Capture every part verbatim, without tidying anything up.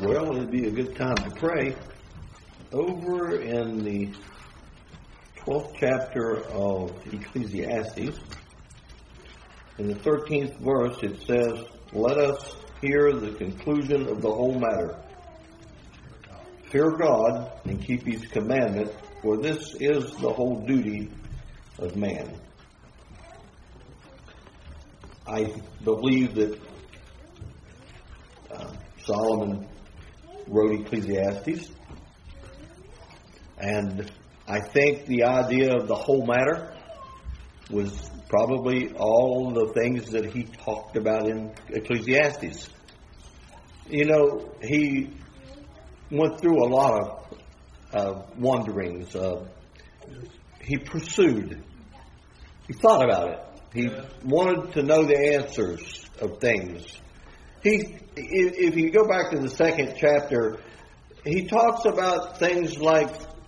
Well, it'd be a good time to pray. Over in the twelfth chapter of Ecclesiastes, in the thirteenth verse, it says, "Let us hear the conclusion of the whole matter. Fear God and keep His commandment, for this is the whole duty of man." I believe that uh, Solomon wrote Ecclesiastes, and I think the idea of the whole matter was probably all the things that he talked about in Ecclesiastes. You know, he went through a lot of uh, wanderings. Uh, he pursued. He thought about it. He wanted to know the answers of things. He, if you go back to the second chapter, he talks about things like,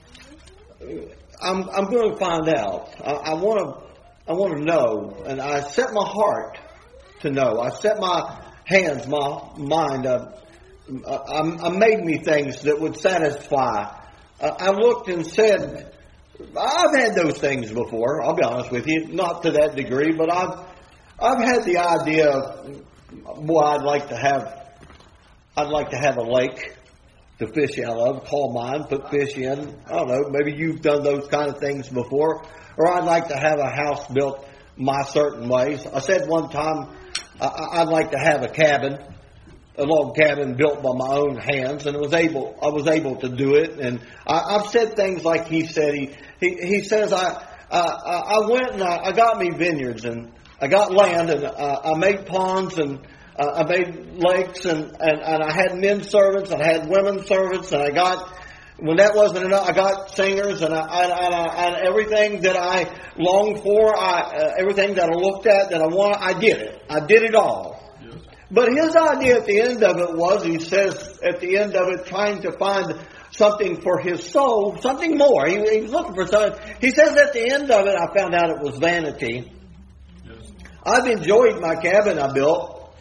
I'm, I'm going to find out. I, I want to, I want to know, and I set my heart to know. I set my hands, my mind. Uh, I, I made me things that would satisfy. I, I looked and said, I've had those things before. I'll be honest with you, not to that degree, but I've, I've had the idea of, boy, I'd like to have, I'd like to have a lake to fish out of, call mine, put fish in. I don't know, maybe you've done those kind of things before. Or I'd like to have a house built my certain ways. I said one time, I'd like to have a cabin, a log cabin built by my own hands, and it was able, I was able to do it. And I, I've said things like he said. He he, he says, I, I I went and I, I got me vineyards, and I got land, and I, I made ponds, and uh, I made lakes, and, and, and I had men servants, and I had women servants, and I got, when that wasn't enough, I got singers, and, I, and, I, and everything that I longed for, I, uh, everything that I looked at, that I wanted, I did it. I did it all. Yes. But his idea at the end of it was, he says at the end of it, trying to find something for his soul, something more. He, he was looking for something. He says at the end of it, I found out it was vanity. Yes. I've enjoyed my cabin I built,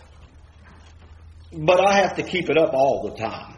but I have to keep it up all the time.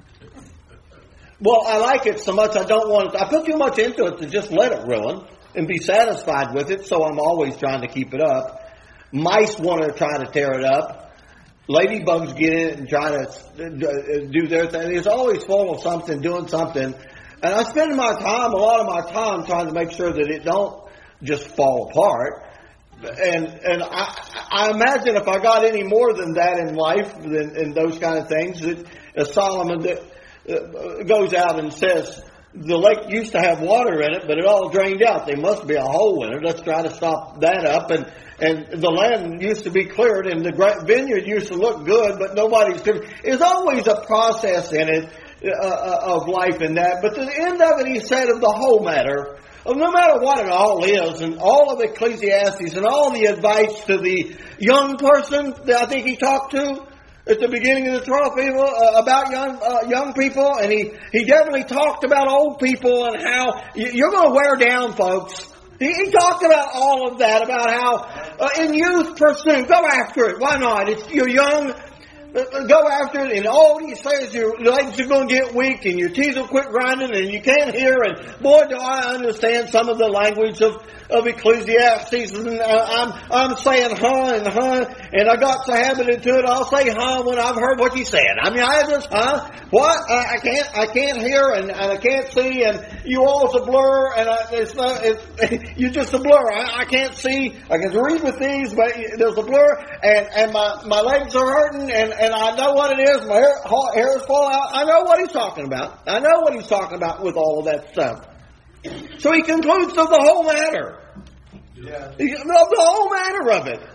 Well, I like it so much I don't want it. I put too much into it to just let it ruin and be satisfied with it, so I'm always trying to keep it up. Mice want to try to tear it up. Ladybugs get in it and try to do their thing. It's always full of something, doing something. And I spend my time, a lot of my time, trying to make sure that it don't just fall apart. And and I, I imagine if I got any more than that in life, than in those kind of things, that as Solomon that, uh, goes out and says, the lake used to have water in it, but it all drained out. There must be a hole in it. Let's try to stop that up. And and the land used to be cleared, and the vineyard used to look good, but nobody's cleared. There's always a process in it uh, of life in that. But at the end of it, he said of the whole matter, of no matter what it all is, and all of Ecclesiastes, and all the advice to the young person that I think he talked to at the beginning of the twelfth people, uh, about young uh, young people, and he, he definitely talked about old people and how you're going to wear down, folks. He, he talked about all of that, about how uh, in youth pursue, go after it. Why not? It's, you're young. Go after it, and all he says, your legs are going to get weak, and your teeth will quit grinding, and you can't hear. And boy, do I understand some of the language of, of Ecclesiastes. And I'm I'm saying huh and huh, and I got so habited to it. I'll say huh when I've heard what you said. I mean, I just huh what I, I can't I can't hear and, and I can't see, and you all's a blur, and I, it's not it's, you're just a blur. I, I can't see. I can read with these, but there's a blur, and and my my legs are hurting, and And I know what it is. My hair, hairs fall out. I know what he's talking about. I know what he's talking about with all of that stuff. So he concludes of the whole matter. Yeah. Of the whole matter of it.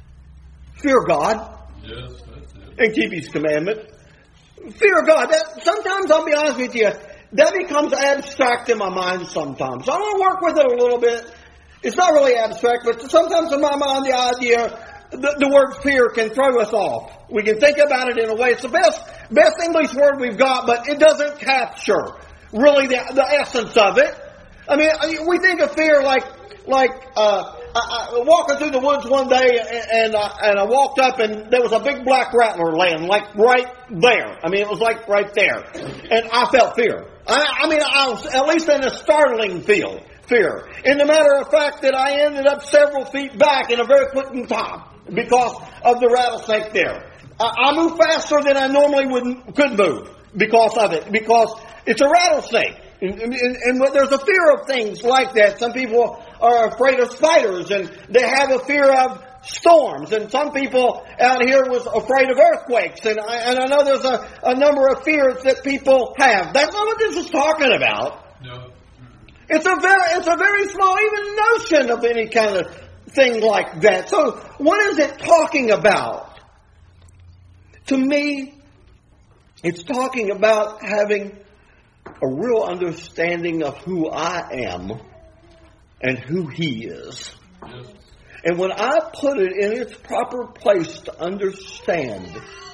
Fear God. Yes, that's it. And keep His commandment. Fear God. That, sometimes, I'll be honest with you, that becomes abstract in my mind sometimes. So I want to work with it a little bit. It's not really abstract, but sometimes in my mind the idea... The, the word fear can throw us off. We can think about it in a way. It's the best best English word we've got, but it doesn't capture really the, the essence of it. I mean, we think of fear like like uh, I, I walking through the woods one day, and, and, I, and I walked up, and there was a big black rattler laying, like right there. I mean, it was like right there. And I felt fear. I, I mean, I was at least in a startling feel, fear. And the matter of fact that I ended up several feet back in a very quick time because of the rattlesnake there. I, I moved faster than I normally would could move because of it, because it's a rattlesnake. And, and, and there's a fear of things like that. Some people are afraid of spiders, and they have a fear of storms. And some people out here was afraid of earthquakes. And I, and I know there's a, a number of fears that people have. That's not what this is talking about. No. It's a very, it's a very small even notion of any kind of thing like that. So what is it talking about? To me, it's talking about having a real understanding of who I am and who He is. Yes. And when I put it in its proper place to understand,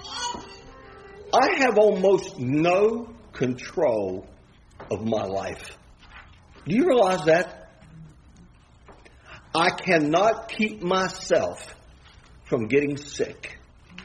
I have almost no control of my life. Do you realize that? I cannot keep myself from getting sick.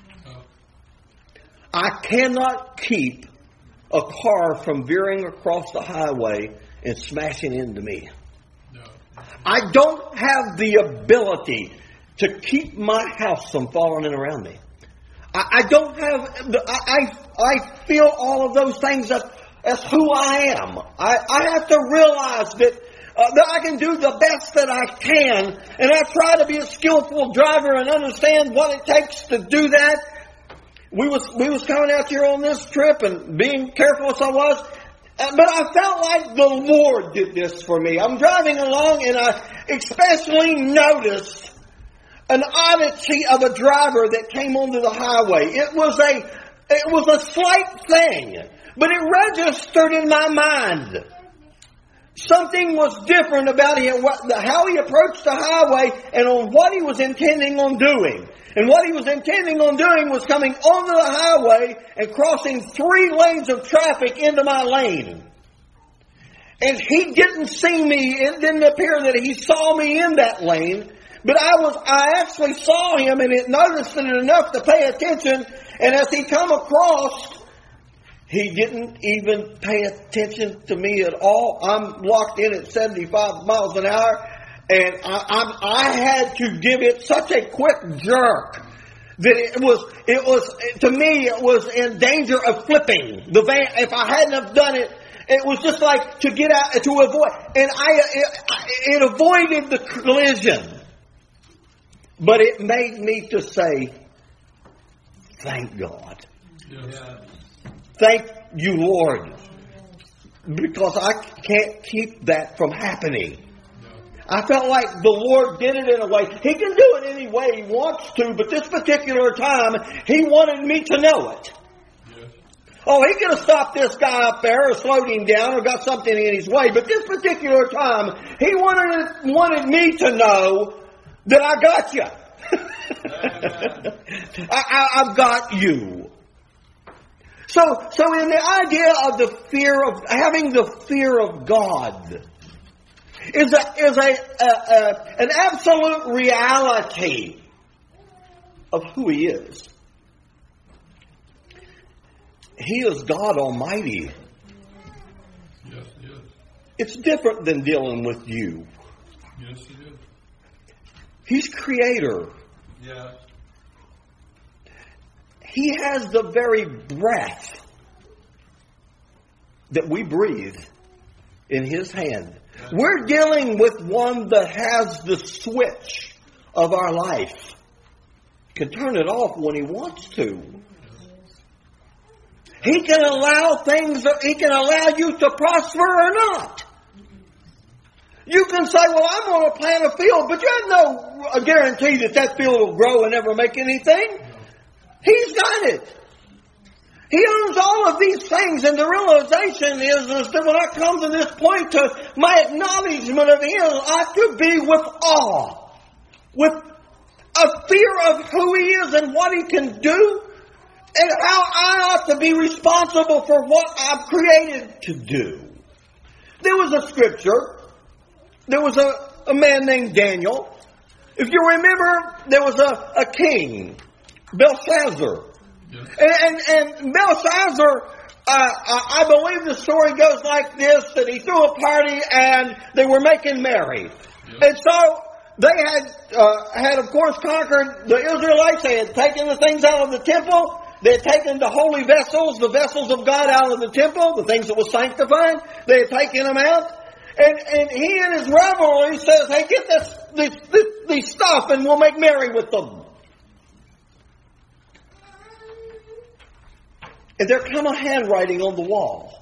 I cannot keep a car from veering across the highway and smashing into me. No. I don't have the ability to keep my house from falling in around me. I, I don't have, the, I, I I feel all of those things as, as who I am. I, I have to realize that, uh, that I can do the best that I can, and I try to be a skillful driver and understand what it takes to do that. We was we was coming out here on this trip and being careful as I was, but I felt like the Lord did this for me. I'm driving along, and I especially noticed an oddity of a driver that came onto the highway. It was a it was a slight thing, but it registered in my mind. Something was different about him, how he approached the highway, and on what he was intending on doing. And what he was intending on doing was coming onto the highway and crossing three lanes of traffic into my lane. And he didn't see me. It didn't appear that he saw me in that lane. But I was, I actually saw him, and it noticed it enough to pay attention. And as he come across, he didn't even pay attention to me at all. I'm locked in at seventy-five miles an hour. And I, I, I had to give it such a quick jerk that it was, it was, to me, it was in danger of flipping the van. If I hadn't have done it, it was just like to get out, to avoid, and I, it, it avoided the collision. But it made me to say, thank God. Yes. Thank you, Lord. Because I can't keep that from happening. I felt like the Lord did it in a way. He can do it any way He wants to, but this particular time, He wanted me to know it. Yes. Oh, He could have stopped this guy up there or slowed him down or got something in his way, but this particular time, He wanted wanted me to know that I got you. I, I, I've got you. So, so in the idea of the fear of, having the fear of God, is a is a, a, a an absolute reality of who He is. He is God Almighty. Yes, yes. It's different than dealing with you. Yes, it is. He's Creator. Yeah. He has the very breath that we breathe in His hand. We're dealing with one that has the switch of our life. Can turn it off when He wants to. He can allow things, He can allow you to prosper or not. You can say, well, I'm going to plant a field, but you have no guarantee that that field will grow and never make anything. He's got it. He owns all of these things, and the realization is, is that when I come to this point to my acknowledgement of Him, I could be with awe, with a fear of who He is and what He can do, and how I ought to be responsible for what I'm created to do. There was a scripture, there was a, a man named Daniel, If you remember, there was a, a king, Belshazzar. Yes. And, and, and Belshazzar, uh, I believe the story goes like this, that he threw a party and they were making merry. Yes. And so they had, uh, had of course conquered the Israelites. They had taken the things out of the temple. They had taken the holy vessels, the vessels of God out of the temple, the things that were sanctified. They had taken them out. And, and he in his revelry says, hey, get this, this, this, this stuff and we'll make merry with them. And there come a handwriting on the wall.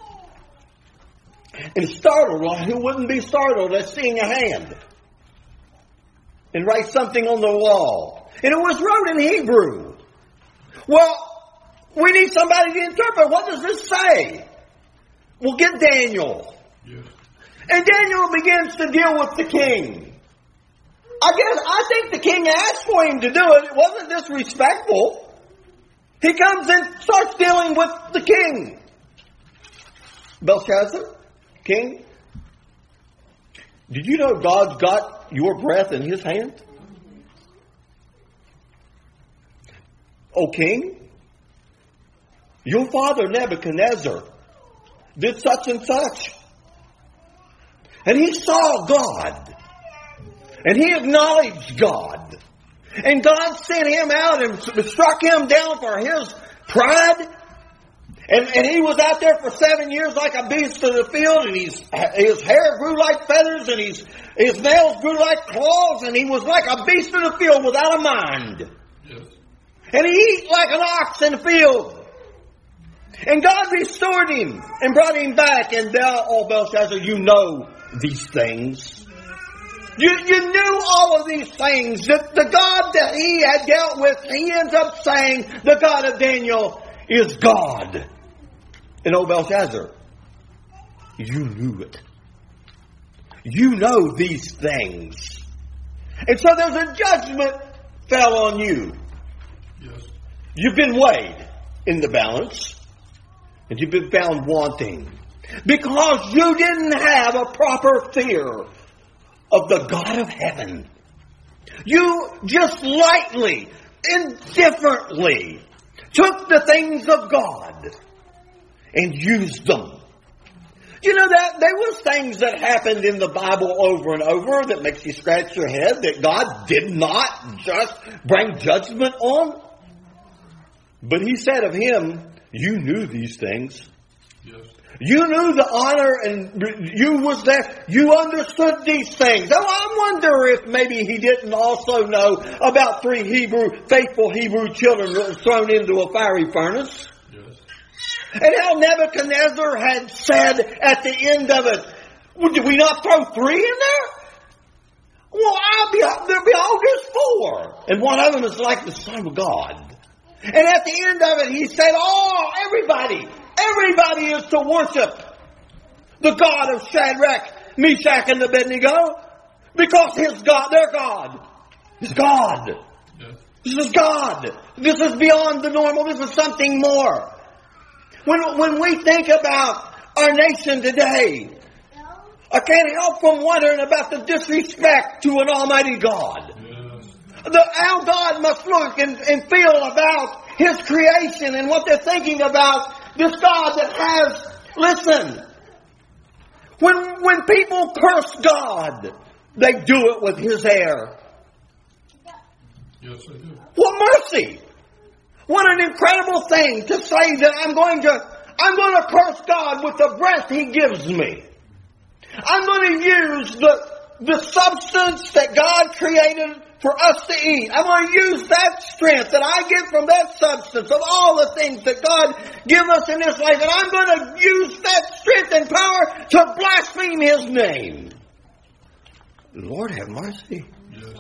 And startled, well, who wouldn't be startled at seeing a hand? And write something on the wall. And it was wrote in Hebrew. Well, we need somebody to interpret. What does this say? Well, get Daniel. Yes. And Daniel begins to deal with the king. I guess, I think the king asked for him to do it. It wasn't disrespectful. He comes and starts dealing with the king. Belshazzar, king, did you know God's got your breath in his hand? O king, your father Nebuchadnezzar did such and such. And he saw God. And he acknowledged God. And God sent him out and struck him down for his pride. And, and he was out there for seven years like a beast of the field. And he's, his hair grew like feathers. And his, his nails grew like claws. And he was like a beast of the field without a mind. Yes. And he eat like an ox in the field. And God restored him and brought him back. And Bel, oh Belshazzar, you know these things. You, you knew all of these things. The, the God that he had dealt with, he ends up saying, the God of Daniel is God. And oh Belshazzar, you knew it. You know these things. And so there's a judgment fell on you. Yes. You've been weighed in the balance. And you've been found wanting. Because you didn't have a proper fear of the God of heaven. You just lightly, indifferently took the things of God and used them. You know that there was things that happened in the Bible over and over that makes you scratch your head that God did not just bring judgment on. But he said of him, you knew these things. Yes. You knew the honor and you was there. You understood these things. Oh, I wonder if maybe he didn't also know about three Hebrew, faithful Hebrew children that were thrown into a fiery furnace. Yes. And how Nebuchadnezzar had said at the end of it, well, did we not throw three in there? Well, I'll be, there'll be all just four. And one of them is like the Son of God. And at the end of it, he said, oh, everybody, everybody is to worship the God of Shadrach, Meshach, and Abednego. Because his God, their God, is God. Yes. This is God. This is beyond the normal. This is something more. When, when we think about our nation today, I can't help from wondering about the disrespect to an almighty God. The, how God must look and, and feel about his creation and what they're thinking about this God that has, listen, when, when people curse God, they do it with his air. Yes, I do. What mercy! What an incredible thing to say that I'm going to, I'm going to curse God with the breath he gives me. I'm going to use the, the substance that God created for us to eat. I'm going to use that strength that I get from that substance of all the things that God gives us in this life. And I'm going to use that strength and power to blaspheme his name. Lord have mercy. Yes.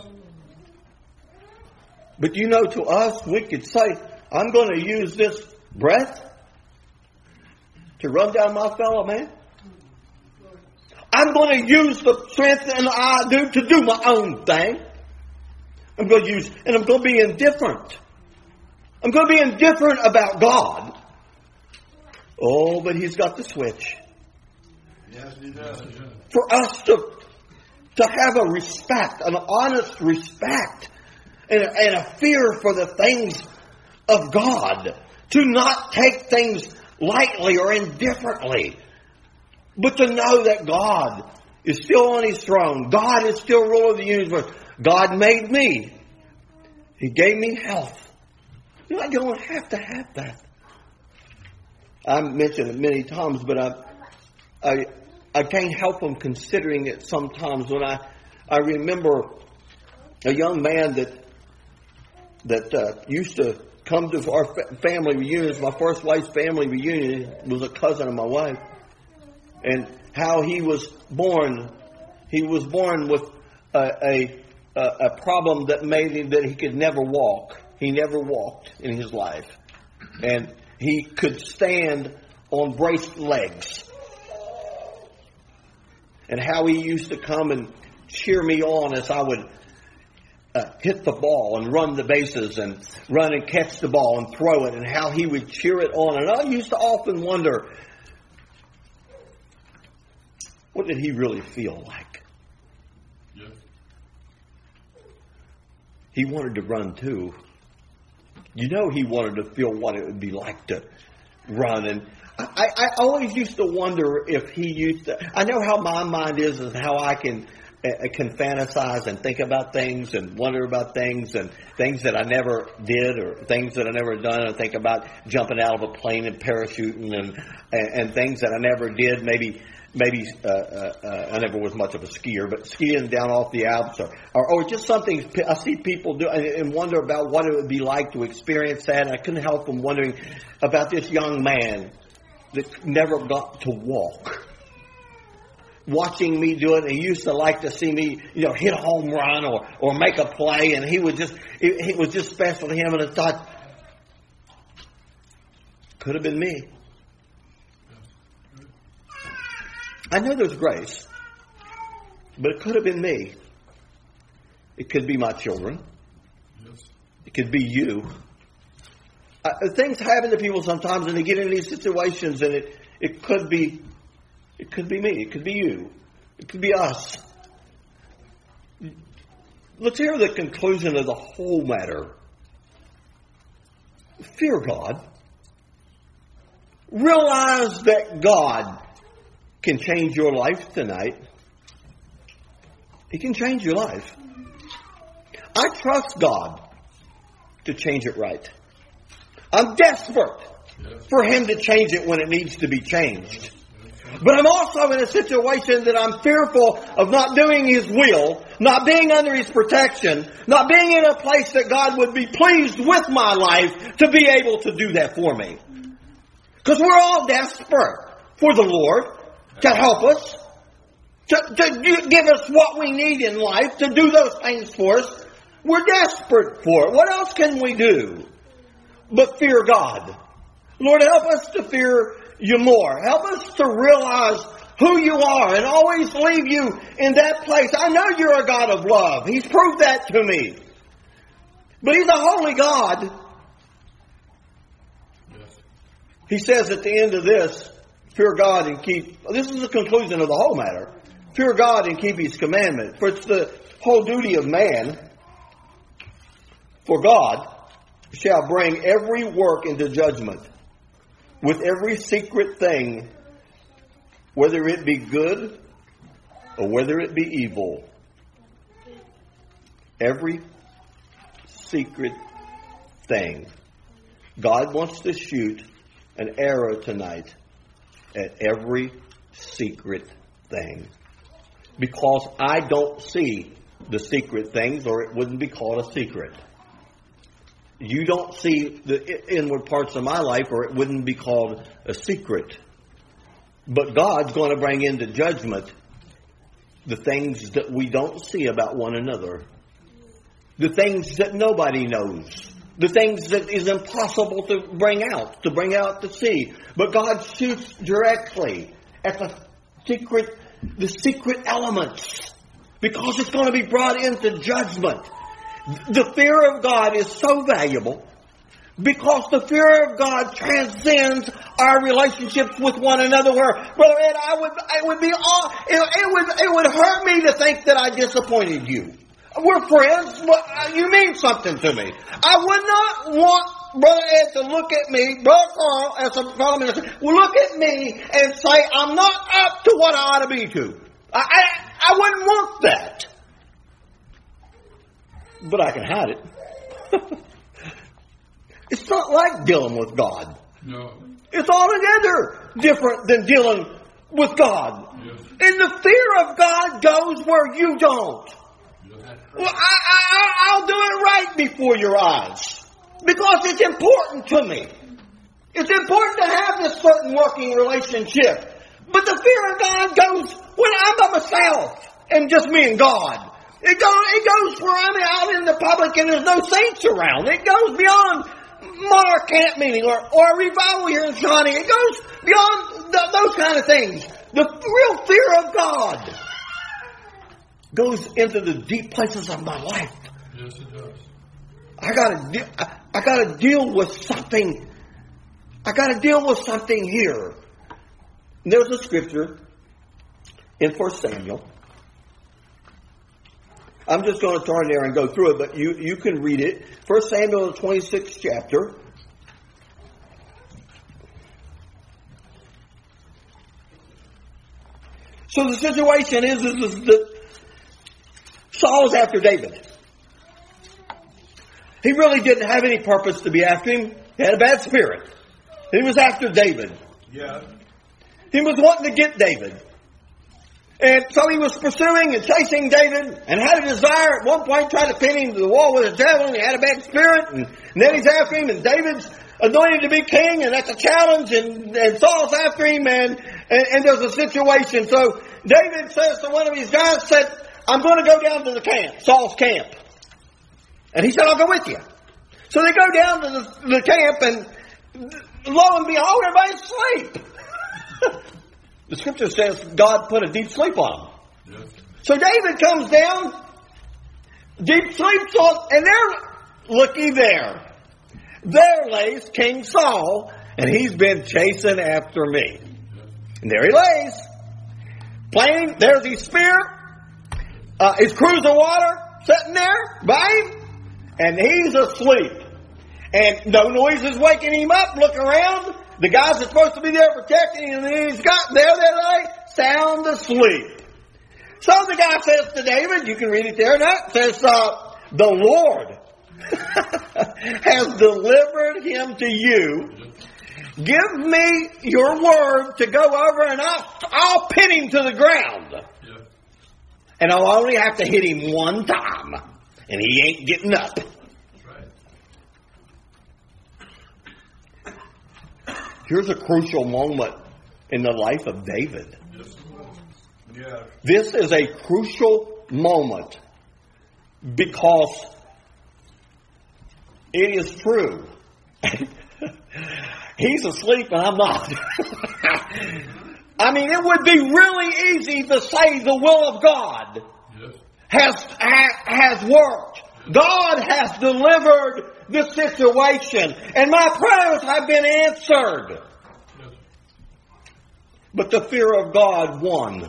But you know, to us, we could say, I'm going to use this breath to run down my fellow man. I'm going to use the strength that I do to do my own thing. I'm going to use, and I'm going to be indifferent. I'm going to be indifferent about God. Oh, but he's got the switch. Yes, he does. For us to To have a respect, an honest respect, and a, and a fear for the things of God. To not take things lightly or indifferently, but to know that God is still on His throne. God is still ruler of the universe. God made me. He gave me health. You know, I don't have to have that. I mentioned it many times, but I, I, I can't help from considering it sometimes when I, I remember a young man that that uh, used to come to our family reunions. My first wife's family reunion was a cousin of my wife, and how he was born. He was born with a a, a problem that made him that he could never walk. He never walked in his life, and he could stand on braced legs. And how he used to come and cheer me on as I would uh, hit the ball and run the bases and run and catch the ball and throw it, and how he would cheer it on. And I used to often wonder, what did he really feel like? Yeah. He wanted to run too. You know, he wanted to feel what it would be like to run. And I, I always used to wonder if he used to. I know how my mind is and how I can uh, can fantasize and think about things and wonder about things and things that I never did or things that I never done. I think about jumping out of a plane and parachuting and and, and things that I never did. Maybe maybe uh, uh, uh, I never was much of a skier, but skiing down off the Alps or or, or just something I see people do and, and wonder about what it would be like to experience that. And I couldn't help from wondering about this young man that never got to walk. Watching me do it, and he used to like to see me, you know, hit a home run or, or make a play, and he would just, it, it was just special to him, and I thought, could have been me. I know there's grace, but it could have been me. It could be my children. Yes. It could be you. Uh, things happen to people sometimes, and they get in these situations, and it, it could be, it could be me, it could be you, it could be us. Let's hear the conclusion of the whole matter. Fear God. Realize that God can change your life tonight. He can change your life. I trust God to change it right. I'm desperate for Him to change it when it needs to be changed. But I'm also in a situation that I'm fearful of not doing His will, not being under His protection, not being in a place that God would be pleased with my life to be able to do that for me. Because we're all desperate for the Lord to help us, to, to give us what we need in life, to do those things for us. We're desperate for it. What else can we do but fear God? Lord, help us to fear You more. Help us to realize who You are and always leave You in that place. I know You're a God of love. He's proved that to me. But He's a holy God. Yes. He says at the end of this, fear God and keep... This is the conclusion of the whole matter. Fear God and keep His commandment. For it's the whole duty of man, for God shall bring every work into judgment, with every secret thing, whether it be good or whether it be evil. Every secret thing. God wants to shoot an arrow tonight at every secret thing. Because I don't see the secret things, or it wouldn't be called a secret. You don't see the inward parts of my life, or it wouldn't be called a secret. But God's going to bring into judgment the things that we don't see about one another. The things that nobody knows. The things that is impossible to bring out, to bring out to see. But God shoots directly at the secret, the secret elements. Because it's going to be brought into judgment. The fear of God is so valuable Because the fear of God transcends our relationships with one another. Where, Brother Ed, I would, it would be all, it, it would, it would hurt me to think that I disappointed you. We're friends, but you mean something to me. I would not want Brother Ed to look at me, Brother Carl, as a fellow minister, will look at me and say, I'm not up to what I ought to be to. I, I, I wouldn't want that. But I can hide it. It's not like dealing with God. No. It's altogether different than dealing with God. Yes. And the fear of God goes where you don't. Yes. Well, I, I, I'll do it right before your eyes. Because it's important to me. It's important to have this certain working relationship. But the fear of God goes when I'm by myself and just me and God. It goes, it goes where I'm out in the public and there's no saints around. It goes beyond Monarch camp meeting or, or a revival here in Shawnee. It goes beyond th- those kind of things. The real fear of God goes into the deep places of my life. Yes, it does. I gotta, de- I, I gotta deal with something. I gotta deal with something here. There's a scripture in First Samuel. I'm just going to turn there and go through it, but you, you can read it. First Samuel, the twenty-sixth chapter. So the situation is, is, is that Saul is after David. He really didn't have any purpose to be after him. He had a bad spirit. He was after David. Yeah. He was wanting to get David. And so he was pursuing and chasing David and had a desire at one point, tried to pin him to the wall with a javelin. He had a bad spirit. And, and then he's after him and David's anointed to be king and that's a challenge and, and Saul's after him and, and, and there's a situation. So David says to one of his guys, said, I'm going to go down to the camp, Saul's camp. And he said, I'll go with you. So they go down to the, the camp and lo and behold, everybody's asleep. The scripture says God put a deep sleep on them. Yes. So David comes down, deep sleeps on, and there, looky there. There lays King Saul, and he's been chasing after me. Yes. And there he lays. Playing, there's his spear, uh, his cruse of water sitting there by him, and he's asleep. And no noise is waking him up, look around. The guys are supposed to be there protecting him, and he's got there, they lay, sound asleep. So the guy says to David, you can read it there now, it says, uh, the Lord has delivered him to you. Give me your word to go over and I'll, I'll pin him to the ground. Yeah. And I'll only have to hit him one time. And he ain't getting up. Here's a crucial moment in the life of David. Yeah. This is a crucial moment because it is true. He's asleep and I'm not. I mean, it would be really easy to say the will of God yes. has, ha, has worked. God has delivered the situation. And my prayers have been answered. Yes. But the fear of God won.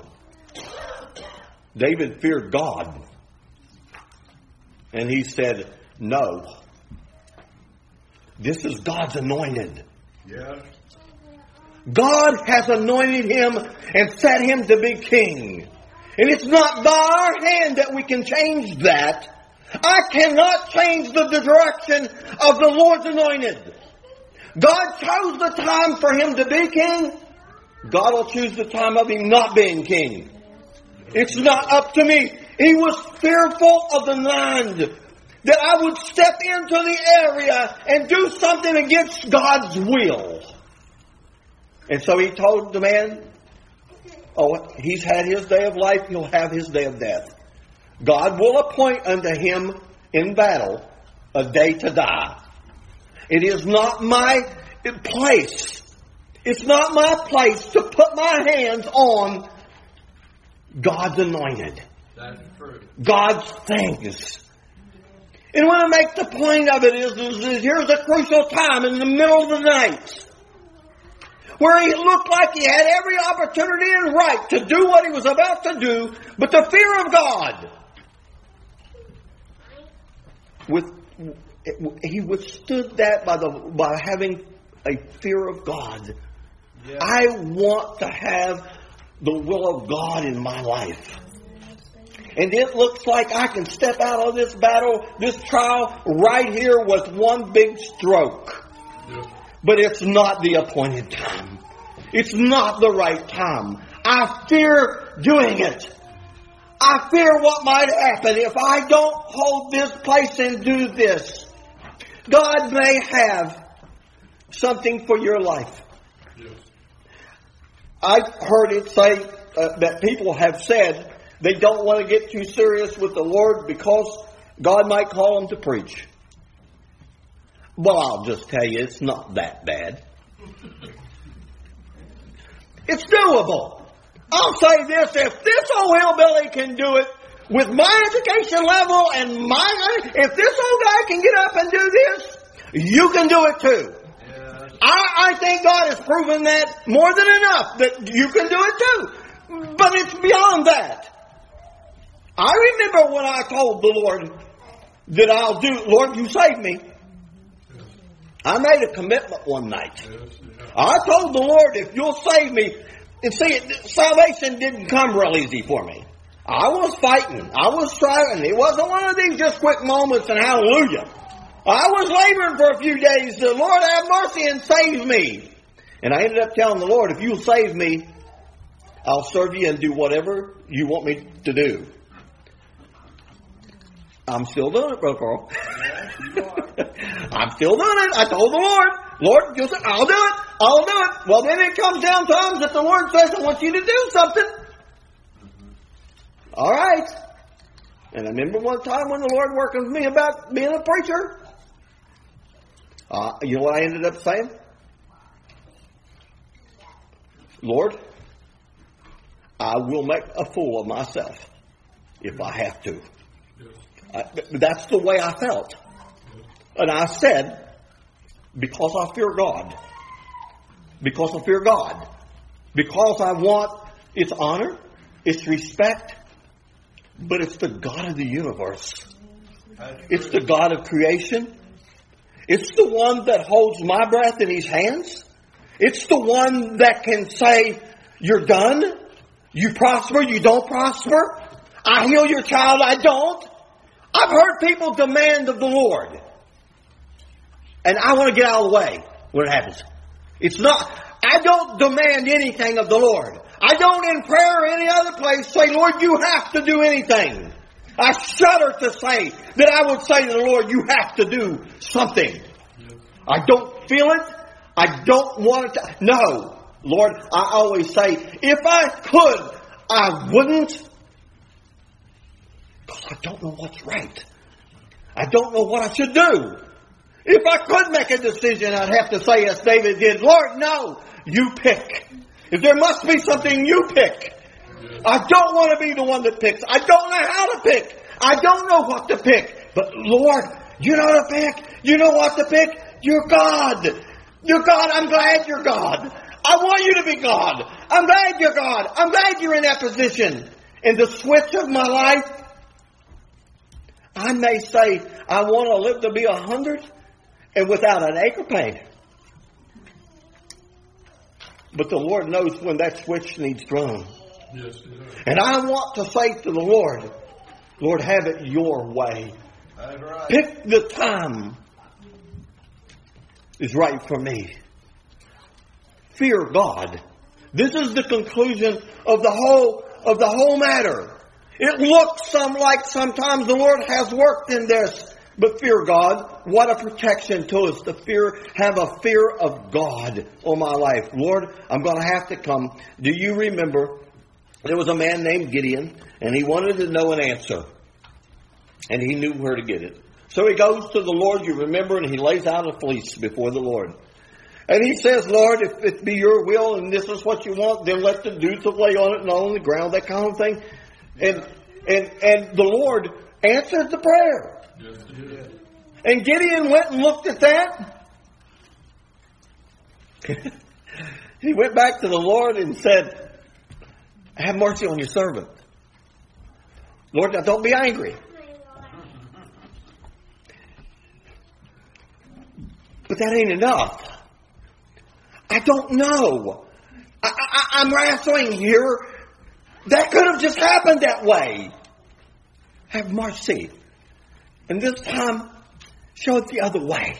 David feared God. And he said, no. This is God's anointed. Yes. God has anointed him and set him to be king. And it's not by our hand that we can change that. I cannot change the direction of the Lord's anointed. God chose the time for him to be king. God will choose the time of him not being king. It's not up to me. He was fearful of the land that I would step into the area and do something against God's will. And so he told the man, oh, he's had his day of life, he'll have his day of death. God will appoint unto him in battle a day to die. It is not my place. It's not my place to put my hands on God's anointed. That's true. God's things. And what I make the point of it is, is, is here's a crucial time in the middle of the night where he looked like he had every opportunity and right to do what he was about to do, but the fear of God, with he withstood that by the by having a fear of God. Yeah. I want to have the will of God in my life. And it looks like I can step out of this battle, this trial, right here with one big stroke. Yeah. But it's not the appointed time. It's not the right time. I fear doing it. I fear what might happen if I don't hold this place and do this. God may have something for your life. Yes. I've heard it say uh, that people have said they don't want to get too serious with the Lord because God might call them to preach. Well, I'll just tell you, it's not that bad. It's doable. I'll say this, if this old hillbilly can do it with my education level and my, if this old guy can get up and do this, you can do it too. Yeah. I, I think God has proven that more than enough, that you can do it too. But it's beyond that. I remember when I told the Lord that I'll do, Lord, you save me. I made a commitment one night. I told the Lord, if you'll save me, and see, salvation didn't come real easy for me. I was fighting. I was striving. It wasn't one of these just quick moments and hallelujah. I was laboring for a few days. The Lord have mercy and save me. And I ended up telling the Lord, if you'll save me, I'll serve you and do whatever you want me to do. I'm still doing it, Brother Carl. I'm still doing it. I told the Lord, Lord, you'll say, I'll do it. I'll do it. Well, then it comes down times that the Lord says, I want you to do something. Mm-hmm. All right. And I remember one time when the Lord worked with me about being a preacher. Uh, you know what I ended up saying? Lord, I will make a fool of myself if I have to. Uh, that's the way I felt. And I said, because I fear God. Because I fear God. Because I want its honor, its respect, but it's the God of the universe. It's the God of creation. It's the one that holds my breath in His hands. It's the one that can say, you're done. You prosper, you don't prosper. I heal your child, I don't. I've heard people demand of the Lord. And I want to get out of the way when it happens. It's not, I don't demand anything of the Lord. I don't in prayer or any other place say, Lord, you have to do anything. I shudder to say that I would say to the Lord, you have to do something. I don't feel it. I don't want it to. No, Lord, I always say, if I could, I wouldn't. Because I don't know what's right. I don't know what I should do. If I could make a decision, I'd have to say, as David did, Lord, no, you pick. If there must be something, you pick. I don't want to be the one that picks. I don't know how to pick. I don't know what to pick. But Lord, you know how to pick. You know what to pick. You're God. You're God. I'm glad you're God. I want you to be God. I'm glad you're God. I'm glad you're in that position. In the switch of my life, I may say, I want to live to be a hundred and without an acre paid. But the Lord knows when that switch needs thrown. Yes, and I want to say to the Lord, Lord, have it your way. That's right. Pick the time is right for me. Fear God. This is the conclusion of the whole of the whole matter. It looks some like sometimes the Lord has worked in this, but fear God. What a protection to us to fear, have a fear of God on my life. Lord, I'm going to have to come. Do you remember there was a man named Gideon, and he wanted to know an answer, and he knew where to get it. So he goes to the Lord, you remember, and he lays out a fleece before the Lord. And he says, Lord, if it be your will and this is what you want, then let the dew to lay on it and on the ground, that kind of thing. And and and the Lord answered the prayer. Yes, he did. And Gideon went and looked at that. He went back to the Lord and said, have mercy on your servant. Lord, now don't be angry. But that ain't enough. I don't know. I, I, I'm wrestling here. That could have just happened that way. Have mercy. And this time, show it the other way.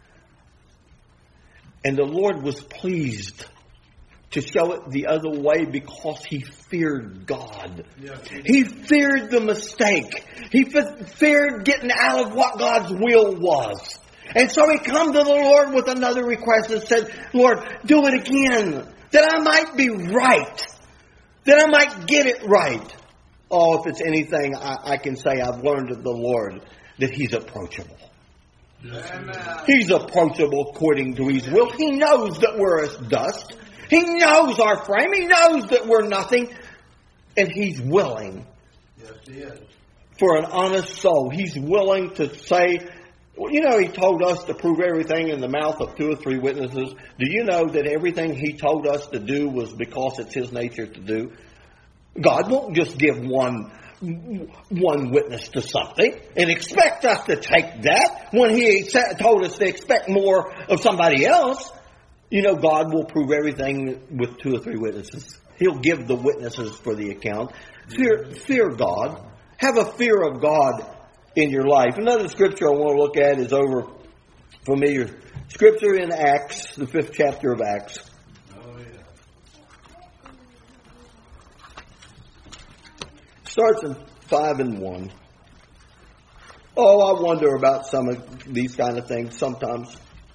And the Lord was pleased to show it the other way because he feared God. Yes, He feared the mistake. He fe- feared getting out of what God's will was. And so he come to the Lord with another request and said, Lord, do it again, that I might be right, that I might get it right. Oh, if it's anything I, I can say I've learned of the Lord, that he's approachable. yes, he did. He's approachable according to his will. He knows that we're as dust. He knows our frame. He knows that we're nothing. And he's willing Yes, he is. for an honest soul. He's willing to say, well, you know, he told us to prove everything in the mouth of two or three witnesses. Do you know that everything he told us to do was because it's his nature to do? God won't just give one one witness to something and expect us to take that when he sa- told us to expect more of somebody else. You know, God will prove everything with two or three witnesses. He'll give the witnesses for the account. Fear, fear God. Have a fear of God in your life. Another scripture I want to look at is over familiar scripture in Acts, the fifth chapter of Acts. Oh, yeah. Starts in five and one. Oh, I wonder about some of these kind of things sometimes.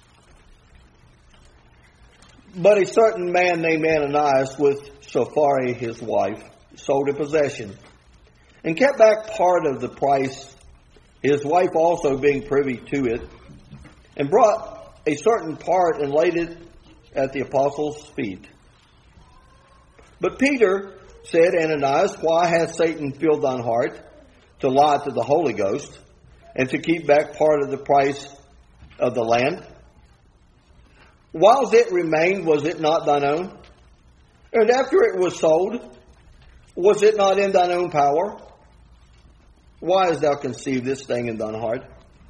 But a certain man named Ananias with Sapphira his wife sold a possession and kept back part of the price, his wife also being privy to it, and brought a certain part and laid it at the apostles' feet. But Peter said, Ananias, why hath Satan filled thine heart to lie to the Holy Ghost and to keep back part of the price of the land? Whiles it remained, was it not thine own? And after it was sold, was it not in thine own power? Why hast thou conceived this thing in thine heart?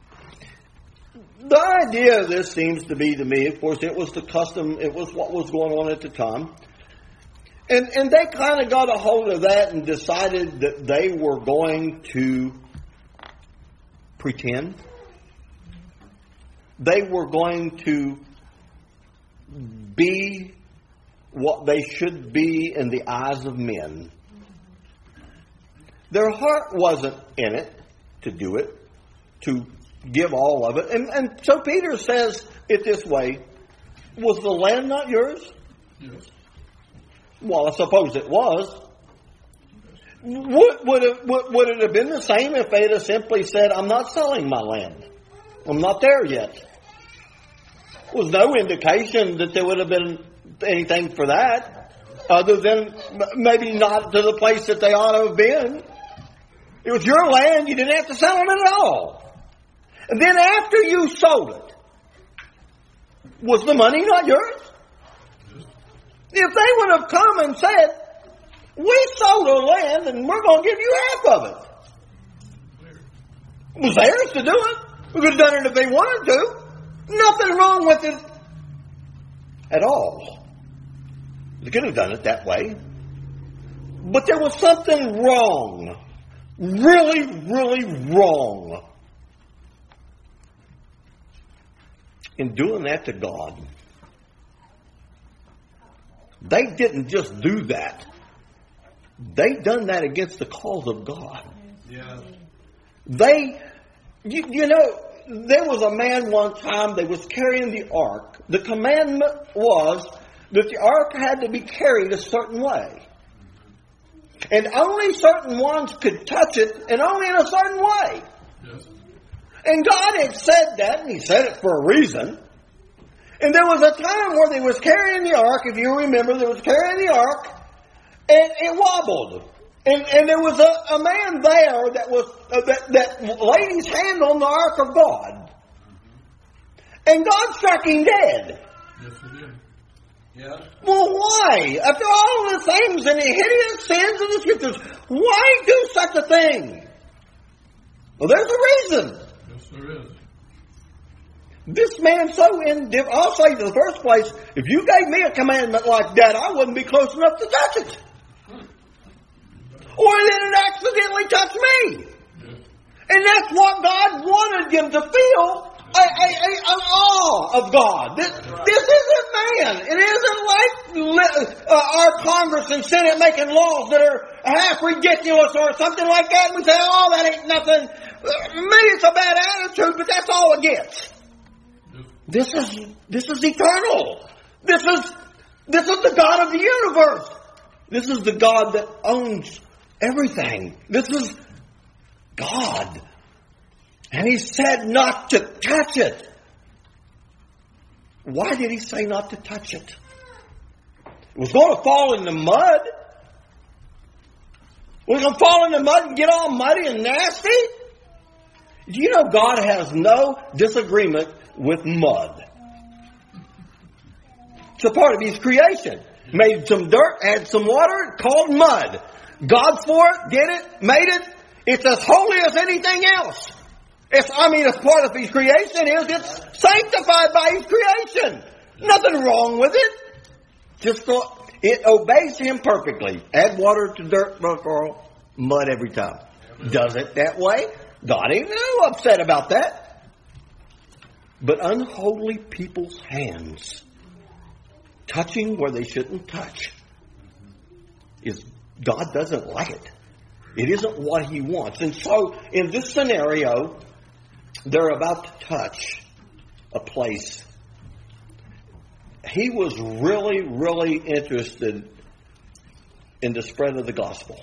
The idea of this seems to be to me, of course, it was the custom, it was what was going on at the time. And and they kind of got a hold of that and decided that they were going to pretend. They were going to be what they should be in the eyes of men. Their heart wasn't in it to do it, to give all of it. And, and so Peter says it this way, was the land not yours? Yes. Well, I suppose it was. Would, would, it, would, would it have been the same if they'd have simply said, I'm not selling my land. I'm not there yet. There was no indication that there would have been anything for that, other than maybe not to the place that they ought to have been. It was your land. You didn't have to sell it at all. And then after you sold it, was the money not yours? If they would have come and said, we sold our land and we're going to give you half of it. It was theirs to do it. We could have done it if they wanted to. Nothing wrong with it at all. They could have done it that way. But there was something wrong. Really, really wrong in doing that to God. They didn't just do that. They done that against the cause of God. Yeah. They, you, you know, there was a man one time that was carrying the ark. The commandment was that the ark had to be carried a certain way. And only certain ones could touch it, and only in a certain way. Yes. And God had said that, and He said it for a reason. And there was a time where they was carrying the ark, if you remember, they was carrying the ark, and it wobbled. And, and there was a, a man there that was uh, that, that laid his hand on the ark of God. And God struck him dead. Yes, he did. Yes. Well, why? After all the things and the hideous sins of the Scriptures, why do such a thing? Well, there's a reason. Yes, there is. This man so indifferent. I'll say, in the first place, if you gave me a commandment like that, I wouldn't be close enough to touch it. Or that it accidentally touched me. Yes. And that's what God wanted him to feel. A, a, a, an awe of God. This, this isn't man. It isn't like uh, our Congress and Senate making laws that are half ridiculous or something like that. And we say, oh, that ain't nothing. Maybe it's a bad attitude, but that's all it gets. This is this is eternal. This is this is the God of the universe. This is the God that owns everything. This is God. And he said not to touch it. Why did he say not to touch it? It was going to fall in the mud. It was going to fall in the mud and get all muddy and nasty. Do you know God has no disagreement with mud? It's a part of His creation. Made some dirt, add some water, called mud. God for it, did it, made it. It's as holy as anything else. It's, I mean, it's part of His creation. Is it's sanctified by His creation. Nothing wrong with it. Just thought it obeys Him perfectly. Add water to dirt, or mud every time. Does it that way? God ain't no upset about that. But unholy people's hands touching where they shouldn't touch is God doesn't like it. It isn't what He wants. And so in this scenario, they're about to touch a place. He was really, really interested in the spread of the gospel.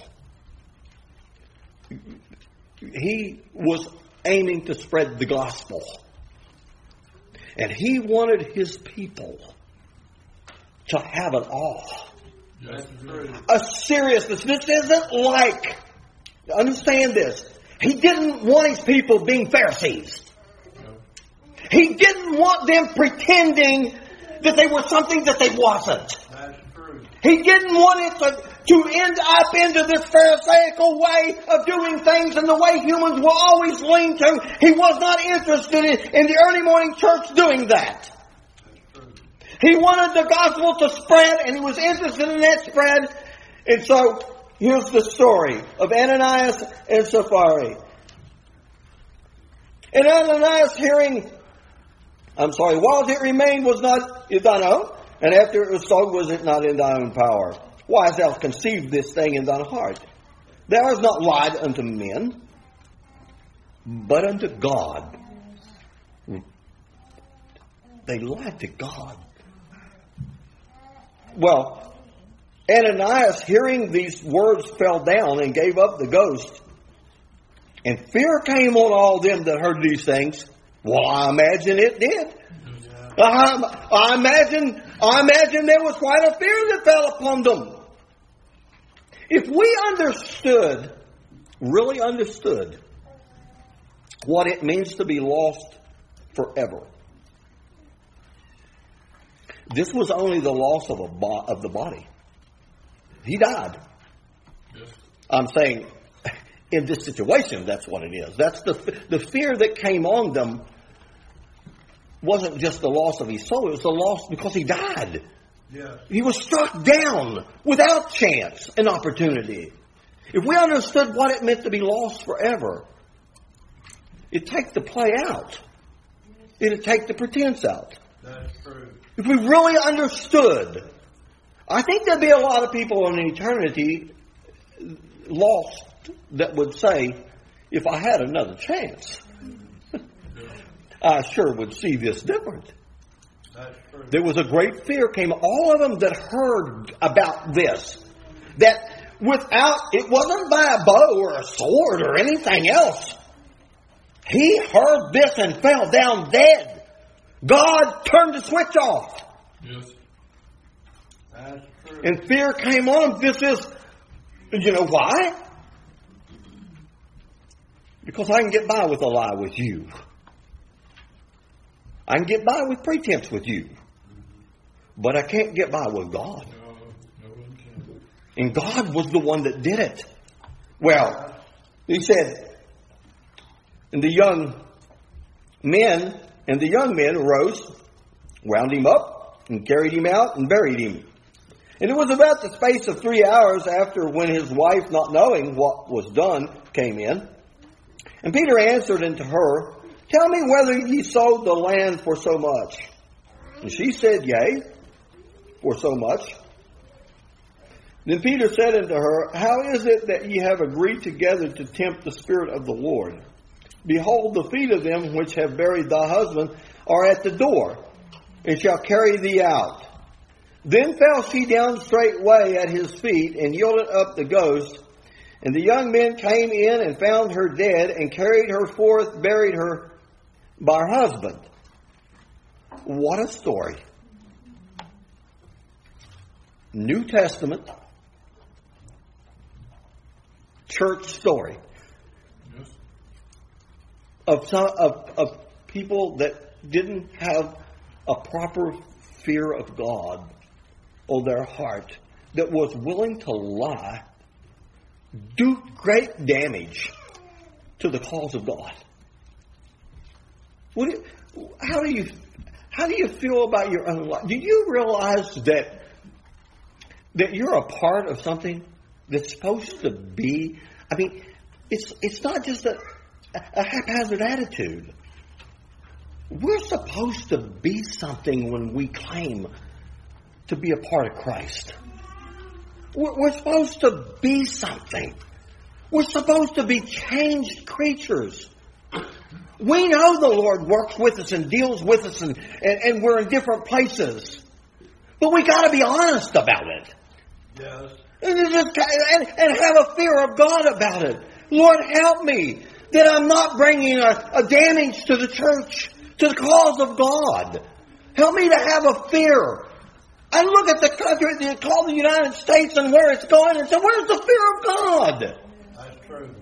He was aiming to spread the gospel. And he wanted his people to have an awe. Yes, true. A seriousness. This isn't like, understand this, he didn't want his people being Pharisees. No. He didn't want them pretending that they were something that they wasn't. That's true. He didn't want it to, to end up into this Pharisaical way of doing things and the way humans will always lean to. He was not interested in, in the early morning church doing that. He wanted the gospel to spread, and he was interested in that spread. And so, here's the story of Ananias and Sapphira. And Ananias hearing, I'm sorry, while it remained was not in thine own, and after it was so was it not in thine own power. Why hast thou conceived this thing in thine heart? Thou hast not lied unto men, but unto God. They lied to God. Well, Ananias, hearing these words, fell down and gave up the ghost. And fear came on all them that heard these things. Well, I imagine it did. I, I imagine, I imagine there was quite a fear that fell upon them. If we understood, really understood, what it means to be lost forever, this was only the loss of a bo- of the body. He died. Yes. I'm saying, in this situation, that's what it is. That's the the fear that came on them. Wasn't just the loss of his soul; it was the loss because he died. Yes. He was struck down without chance and opportunity. If we understood what it meant to be lost forever, it'd take the play out. It'd take the pretense out. That's true. If we really understood, I think there'd be a lot of people in eternity lost that would say, if I had another chance, I sure would see this different. That's true. There was a great fear came. All of them that heard about this, that without, it wasn't by a bow or a sword or anything else. He heard this and fell down dead. God turned the switch off. Yes. That's true. And fear came on him. This is, You know why? Because I can get by with a lie with you. I can get by with pretense with you. But I can't get by with God. No, no one can. And God was the one that did it. Well, he said, and the young men, and the young men arose, wound him up, and carried him out, and buried him. And it was about the space of three hours after when his wife, not knowing what was done, came in. And Peter answered unto her, Tell me whether ye sold the land for so much. And she said, Yea, for so much. Then Peter said unto her, How is it that ye have agreed together to tempt the Spirit of the Lord? Behold, the feet of them which have buried thy husband are at the door, and shall carry thee out. Then fell she down straightway at his feet, and yielded up the ghost. And the young men came in and found her dead, and carried her forth, buried her by her husband. What a story. New Testament church story Yes. of, some, of, of people that didn't have a proper fear of God or their heart, that was willing to lie, do great damage to the cause of God. What do you, how do you how do you feel about your own life? Do you realize that that you're a part of something that's supposed to be? I mean, it's it's not just a, a haphazard attitude. We're supposed to be something when we claim to be a part of Christ. We're, we're supposed to be something. We're supposed to be changed creatures. We know the Lord works with us and deals with us, and, and, and we're in different places. But we got to be honest about it. Yes. And, just, and, and have a fear of God about it. Lord, help me that I'm not bringing a, a damage to the church, to the cause of God. Help me to have a fear. I look at the country called the United States and where it's going and say, where's the fear of God? That's true.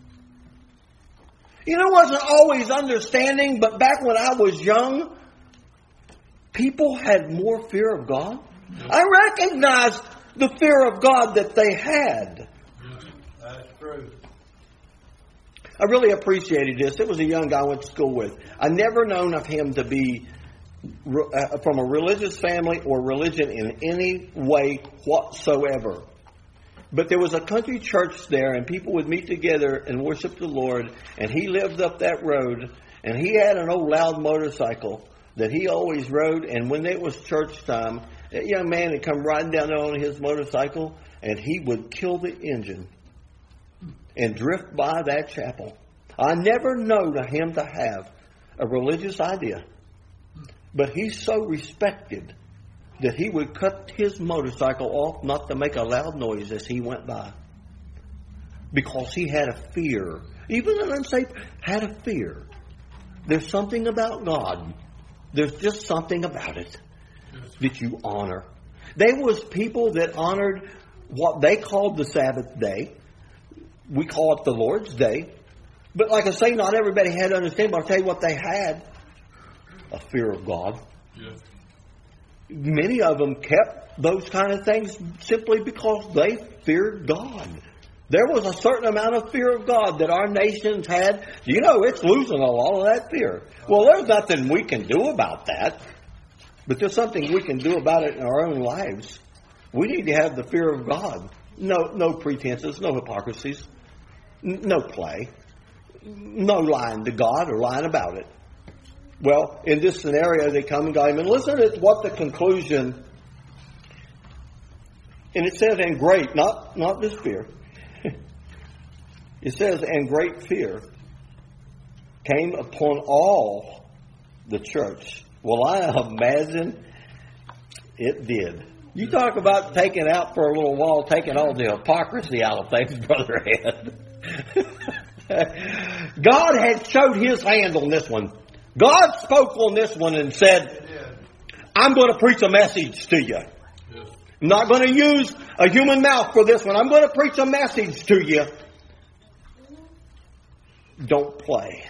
You know, I wasn't always understanding, but back when I was young, people had more fear of God. I recognized the fear of God that they had. That's true. I really appreciated this. It was a young guy I went to school with. I never known of him to be uh, from a religious family or religion in any way whatsoever. But there was a country church there, and people would meet together and worship the Lord. And he lived up that road, and he had an old loud motorcycle that he always rode. And when it was church time, that young man would come riding down there on his motorcycle, and he would kill the engine and drift by that chapel. I never known him to have a religious idea, but he's so respected that he would cut his motorcycle off not to make a loud noise as he went by, because he had a fear. Even an unsafe had a fear. There's something about God. There's just something about it that you honor. There was people that honored what they called the Sabbath day. We call it the Lord's Day. But like I say, not everybody had to understand, but I'll tell you what they had. A fear of God. Yes. Many of them kept those kind of things simply because they feared God. There was a certain amount of fear of God that our nations had. You know, it's losing a lot of that fear. Well, there's nothing we can do about that. But there's something we can do about it in our own lives. We need to have the fear of God. No, no pretenses, no hypocrisies, n- no play, no lying to God or lying about it. Well, in this scenario, they come and got him. And listen to what the conclusion, and it says, and great, not, not this fear. It says, and great fear came upon all the church. Well, I imagine it did. You talk about taking out for a little while, taking all the hypocrisy out of things, Brother Ed. God had showed his hand on this one. God spoke on this one and said, I'm going to preach a message to you. Yes. I'm not going to use a human mouth for this one. I'm going to preach a message to you. Don't play.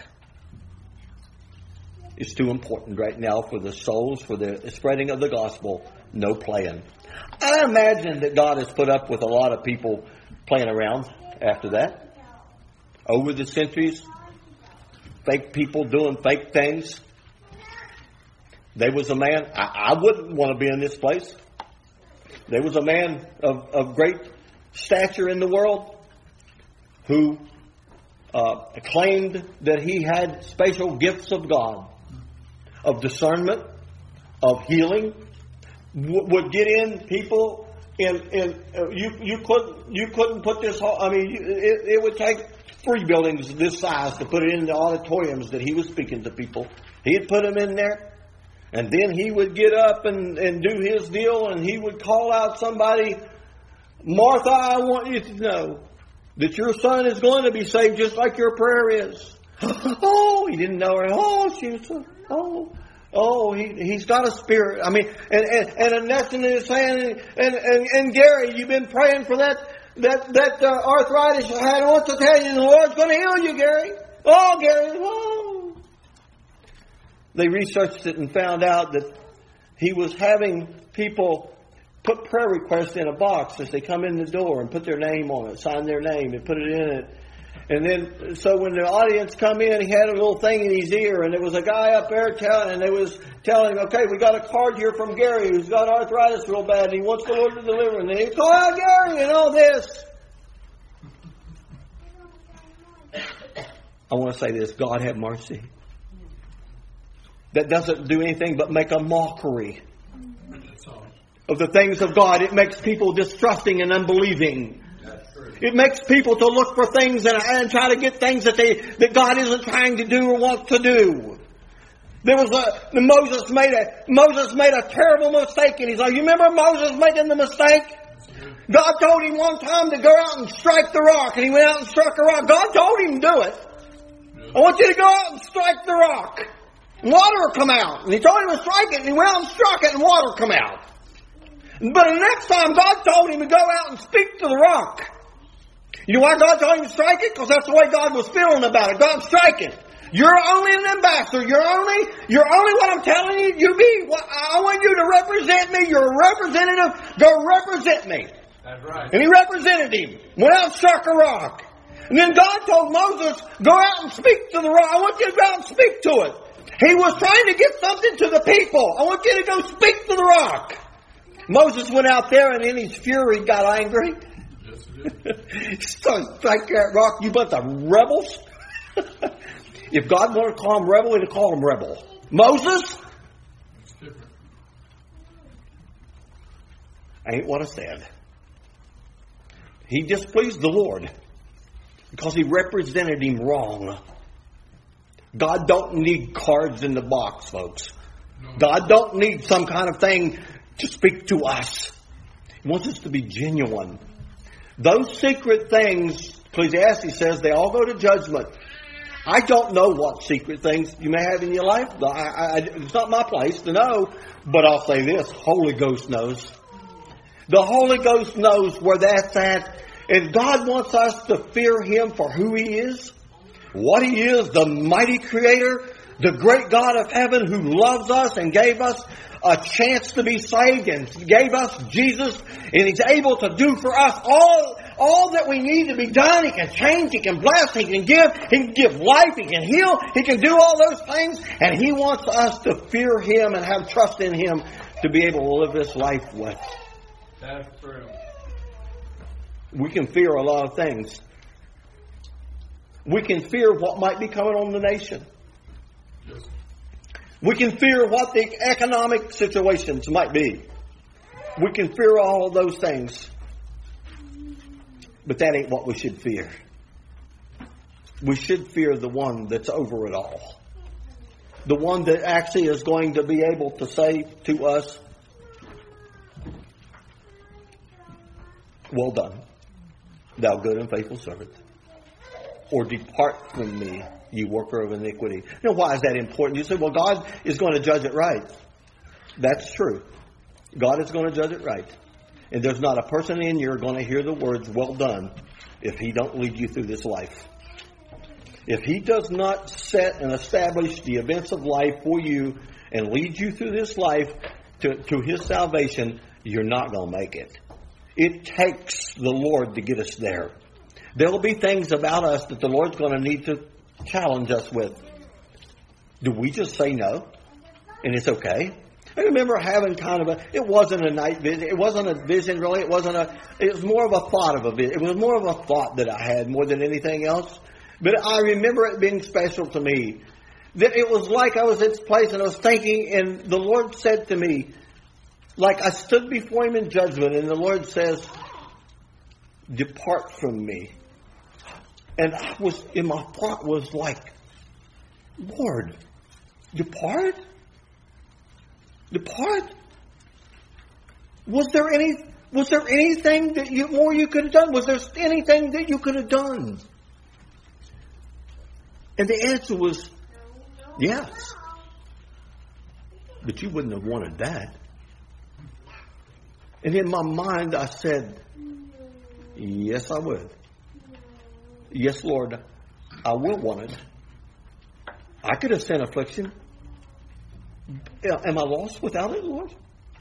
It's too important right now for the souls, for the spreading of the gospel. No playing. I imagine that God has put up with a lot of people playing around after that. Over the centuries, fake people doing fake things. There was a man, I, I wouldn't want to be in this place. There was a man of, of great stature in the world who uh, claimed that he had special gifts of God, of discernment, of healing, w- would get in people in, in uh, you you couldn't you couldn't put this whole, I mean it, it would take three buildings this size to put it in the auditoriums that he was speaking to people. He'd put them in there. And then he would get up and, and do his deal, and he would call out somebody, Martha, I want you to know that your son is going to be saved just like your prayer is. Oh, he didn't know her. Oh, she was, oh, oh, he, he's got a spirit. I mean, and, and, and Annette is saying, and, and, and Gary, you've been praying for that, that, that uh, arthritis you had. I want to tell you, the Lord's going to heal you, Gary. Oh, Gary, oh. They researched it and found out that he was having people put prayer requests in a box as they come in the door and put their name on it, sign their name and put it in it. And then, so when the audience come in, he had a little thing in his ear, and there was a guy up there telling, and they was telling him, okay, we got a card here from Gary who's got arthritis real bad, and he wants the Lord to deliver him. And they go, oh, Gary, and all this. I want to say this, God have mercy. That doesn't do anything but make a mockery of the things of God. It makes people distrusting and unbelieving. It makes people to look for things and, and try to get things that they that God isn't trying to do or wants to do. There was a Moses made a Moses made a terrible mistake, and he's like, you remember Moses making the mistake? God told him one time to go out and strike the rock, and he went out and struck a rock. God told him to do it. I want you to go out and strike the rock. Water will come out. And he told him to strike it, and he went out and struck it, and water will come out. But the next time, God told him to go out and speak to the rock. You know why God told him to strike it? Because that's the way God was feeling about it. God, strike it. You're only an ambassador. You're only, you're only what I'm telling you. You be. I want you to represent me. You're a representative. Go represent me. That's right. And he represented him. Went out and struck a rock. And then God told Moses, go out and speak to the rock. I want you to go out and speak to it. He was trying to get something to the people. I want you to go speak to the rock. Moses went out there, and in his fury got angry. Yes, it is. So strike that rock. You bunch of rebels. If God wanted to call him rebel, he'd call him rebel. Moses? It's different. Ain't what I said. He displeased the Lord because he represented him wrong. God don't need cards in the box, folks. No. God don't need some kind of thing to speak to us. He wants us to be genuine. Those secret things, Ecclesiastes says, they all go to judgment. I don't know what secret things you may have in your life. I, I, it's not my place to know. But I'll say this, Holy Ghost knows. The Holy Ghost knows where that's at. And God wants us to fear Him for who He is. What He is, the mighty Creator, the great God of heaven who loves us and gave us a chance to be saved and gave us Jesus, and He's able to do for us all, all that we need to be done. He can change, He can bless, He can give, He can give life, He can heal, He can do all those things, and He wants us to fear Him and have trust in Him to be able to live this life with. That's true. We can fear a lot of things. We can fear what might be coming on the nation. Yes. We can fear what the economic situations might be. We can fear all of those things. But that ain't what we should fear. We should fear the one that's over it all. The one that actually is going to be able to say to us, well done, thou good and faithful servant. Or depart from me, you worker of iniquity. You know, why is that important? You say, well, God is going to judge it right. That's true. God is going to judge it right. And there's not a person in you going to hear the words, well done, if he don't lead you through this life. If he does not set and establish the events of life for you and lead you through this life to, to his salvation, you're not going to make it. It takes the Lord to get us there. There will be things about us that the Lord's going to need to challenge us with. Do we just say no? And it's okay? I remember having kind of a, it wasn't a night vision. It wasn't a vision really. It wasn't a, it was more of a thought of a vision. It was more of a thought that I had more than anything else. But I remember it being special to me. That it was like I was in this place and I was thinking, and the Lord said to me, like I stood before him in judgment, and the Lord says, depart from me. And I was, in my thought was like, Lord, depart? Depart? Was there any, was there anything that you, more you could have done? Was there anything that you could have done? And the answer was, yes. But you wouldn't have wanted that. And in my mind, I said, yes, I would. Yes, Lord, I will want it. I could have sent affliction. Am I lost without it, Lord?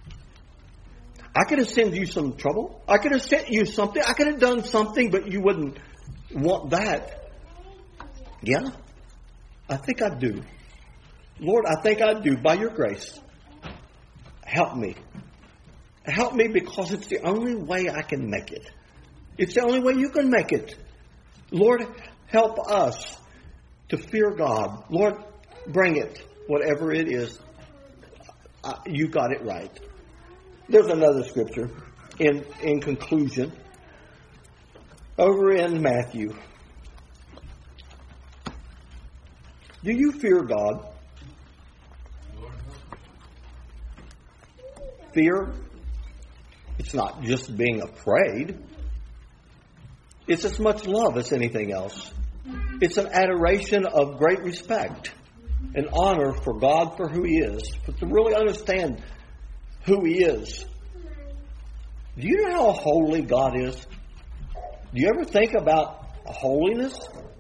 I could have sent you some trouble. I could have sent you something. I could have done something, but you wouldn't want that. Yeah, I think I do. Lord, I think I do. By your grace, help me. Help me, because it's the only way I can make it. It's the only way you can make it. Lord, help us to fear God. Lord, bring it, whatever it is. Uh, you got it right. There's another scripture in, in conclusion. Over in Matthew. Do you fear God? Fear? It's not just being afraid. It's as much love as anything else. It's an adoration of great respect and honor for God for who He is. But to really understand who He is. Do you know how holy God is? Do you ever think about holiness?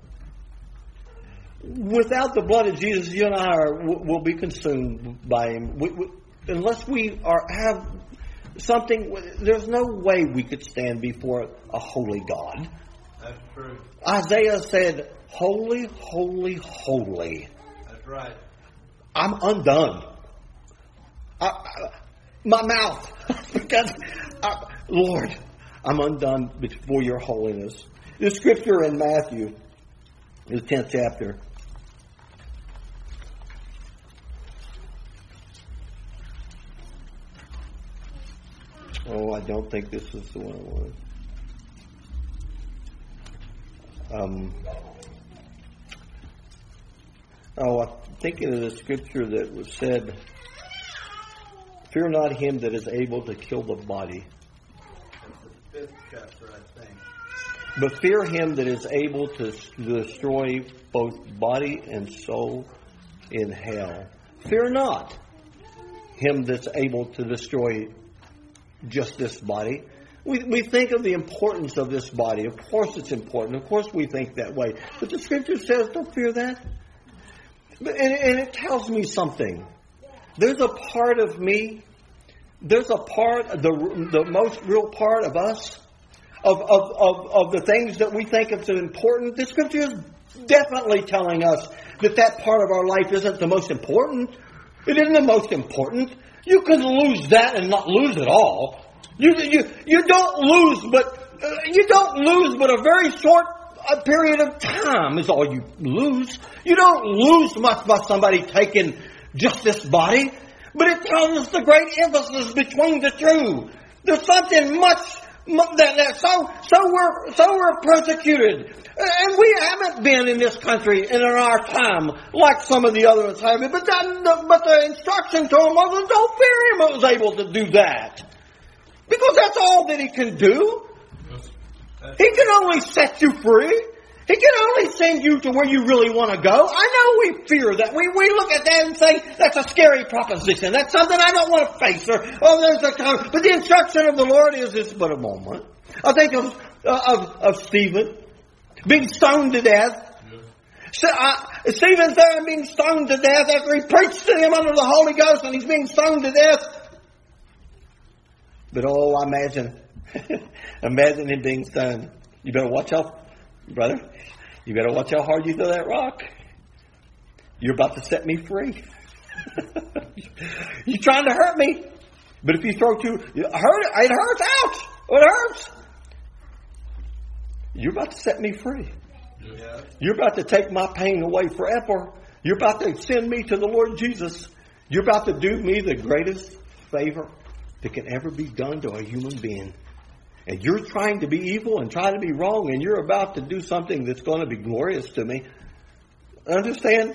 Without the blood of Jesus, you and I are, will be consumed by Him. We, we, unless we are have something, there's no way we could stand before a holy God. That's true. Isaiah said, holy, holy, holy. That's right. I'm undone. I, I, my mouth. because, I, Lord, I'm undone before your holiness. The scripture in Matthew, the tenth chapter. Oh, I don't think this is the one I wanted. Um, oh, I'm thinking of the scripture that was said, fear not him that is able to kill the body. That's the fifth chapter, I think. But fear him that is able to destroy both body and soul in hell. Fear not him that's able to destroy just this body. We we think of the importance of this body. Of course it's important. Of course we think that way. But the scripture says, don't fear that. But, and, and it tells me something. There's a part of me, there's a part, the, the most real part of us, of, of, of, of the things that we think is important. The scripture is definitely telling us that that part of our life isn't the most important. It isn't the most important. You can lose that and not lose it all. You you you don't lose, but uh, you don't lose, but a very short uh, period of time is all you lose. You don't lose much by somebody taking just this body, but it tells us the great emphasis between the two. There's something much that, that so so we're so we're persecuted, and we haven't been in this country and in our time like some of the others have. But that, but the instruction to him was, don't fear him. It was able to do that. Because that's all that he can do. He can only set you free. He can only send you to where you really want to go. I know we fear that. We, we look at that and say, that's a scary proposition. That's something I don't want to face. Or, oh, there's a time. But the instruction of the Lord is, it's but a moment. I think of, uh, of, of Stephen being stoned to death. So, uh, Stephen's there and being stoned to death after he preached to him under the Holy Ghost, and he's being stoned to death. But oh, imagine, imagine him being stoned. You better watch out, brother. You better watch how hard you throw that rock. You're about to set me free. You're trying to hurt me. But if you throw too, it hurt, it hurts. Ouch! It hurts. You're about to set me free. Yeah. You're about to take my pain away forever. You're about to send me to the Lord Jesus. You're about to do me the greatest favor that can ever be done to a human being. And you're trying to be evil and trying to be wrong, and you're about to do something that's going to be glorious to me. Understand?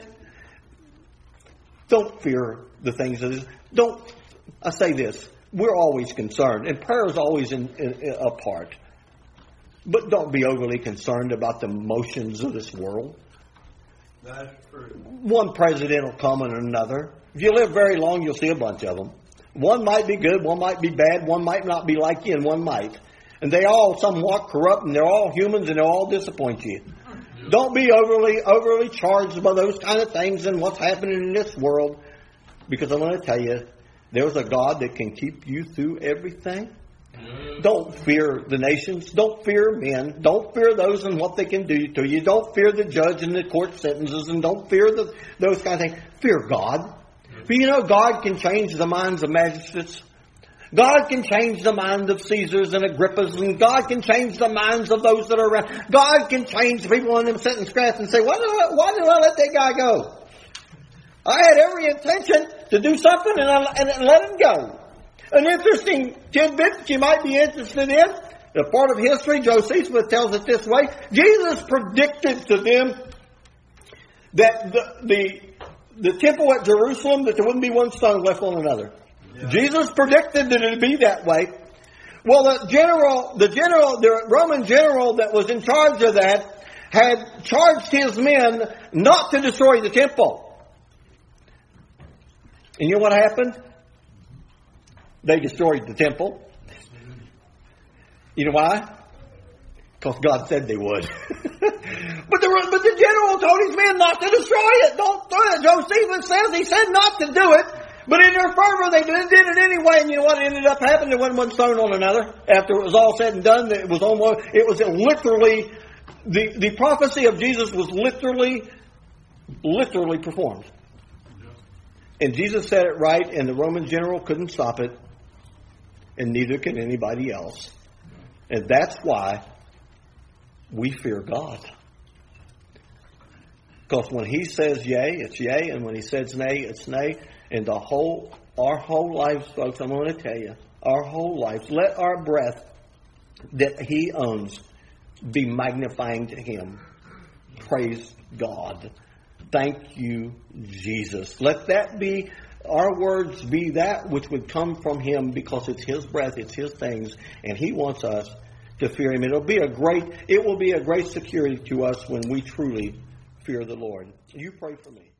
Don't fear the things of this. Don't, I say this, we're always concerned, and prayer is always in, in, in a part. But don't be overly concerned about the motions of this world. That's true. One president will come and another. If you live very long, you'll see a bunch of them. One might be good, one might be bad, one might not be like you, and one might. And they all somewhat corrupt, and they're all humans, and they'll all disappoint you. Don't be overly overly charged by those kind of things and what's happening in this world. Because I'm going to tell you, there's a God that can keep you through everything. Don't fear the nations. Don't fear men. Don't fear those and what they can do to you. Don't fear the judge and the court sentences. And don't fear the, those kind of things. Fear God. For you know, God can change the minds of magistrates. God can change the mind of Caesars and Agrippas. And God can change the minds of those that are around. God can change people in them sit and scratch and say, why did I, why did I let that guy go? I had every intention to do something and, I, and, and let him go. An interesting tidbit that you might be interested in, a part of history, Josephus tells it this way. Jesus predicted to them that the, the, the temple at Jerusalem, that there wouldn't be one stone left on another. Yeah. Jesus predicted that it would be that way. Well, the general, the general, the Roman general that was in charge of that had charged his men not to destroy the temple. And you know what happened? They destroyed the temple. You know why? Because God said they would. but, the, but the general told his men not to destroy it. Don't do it. Josephus says he said not to do it. But in their fervor, they did, did it anyway. And you know what ended up happening? There wasn't one stone on another. After it was all said and done, it was almost, it was literally, the, the prophecy of Jesus was literally, literally performed. And Jesus said it right, and the Roman general couldn't stop it. And neither can anybody else. And that's why we fear God. Because when He says yea, it's yea. And when He says nay, it's nay. And the whole, our whole lives, folks, I'm going to tell you, our whole lives, let our breath that He owns be magnifying to Him. Praise God. Thank you, Jesus. Let that be, our words be that which would come from Him, because it's His breath, it's His things, and He wants us to fear Him. It'll be a great, it will be a great security to us when we truly fear the Lord. You pray for me.